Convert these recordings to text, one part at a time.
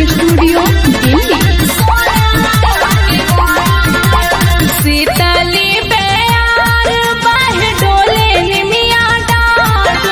Recording studio Delhi. शीतली प्यार बह डोले निमिया डार,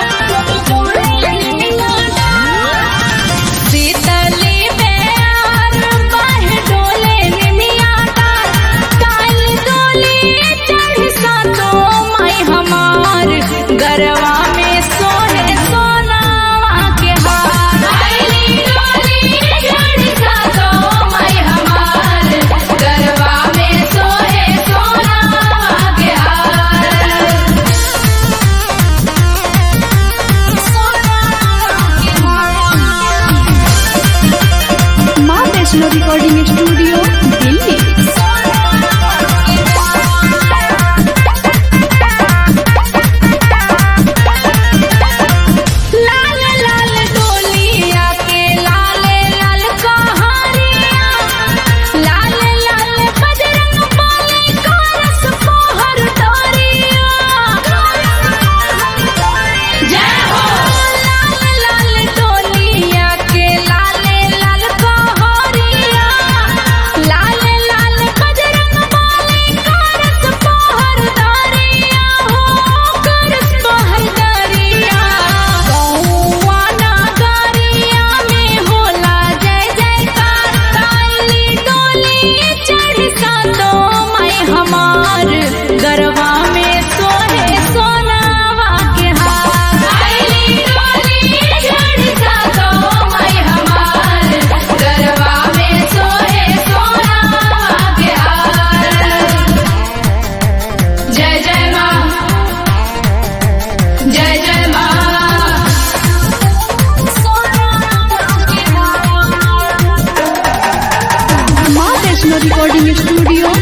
शीतली प्यार बह डोले निमिया डार, काली डोली चढ़ सातो माई हमार, गरवा में सोहे सोनावा के हार। काली डोली चढ़ सातो माई हमार, गरवा में सोहे सोनावा के हार। माँ वैष्णो रिकॉर्डिंग स्टूडियो दिल्ली। लाल लाल डोलिया के लाले लाल कहारिया, लाल लाल बजरंग बली कारस पोहर डोरिया। जय हो। लाल लाल डोलिया के लाले लाल कहारिया, लाल लाल बजरंग बली कारस पोहर डोरिया हो, कारस पोहर डोरिया। गौआ नगरिया में होला जय जयकार, काली डोली चढ़ सातो माई हमार, गरवा में सोहे सोनावा के हार। काली डोली चढ़ सातो माई हमार, गरवा में सोहे सोनावा के हार। जय जय माँ, जय जय माँ। माँ वैष्णो रिकॉर्डिंग स्टूडियो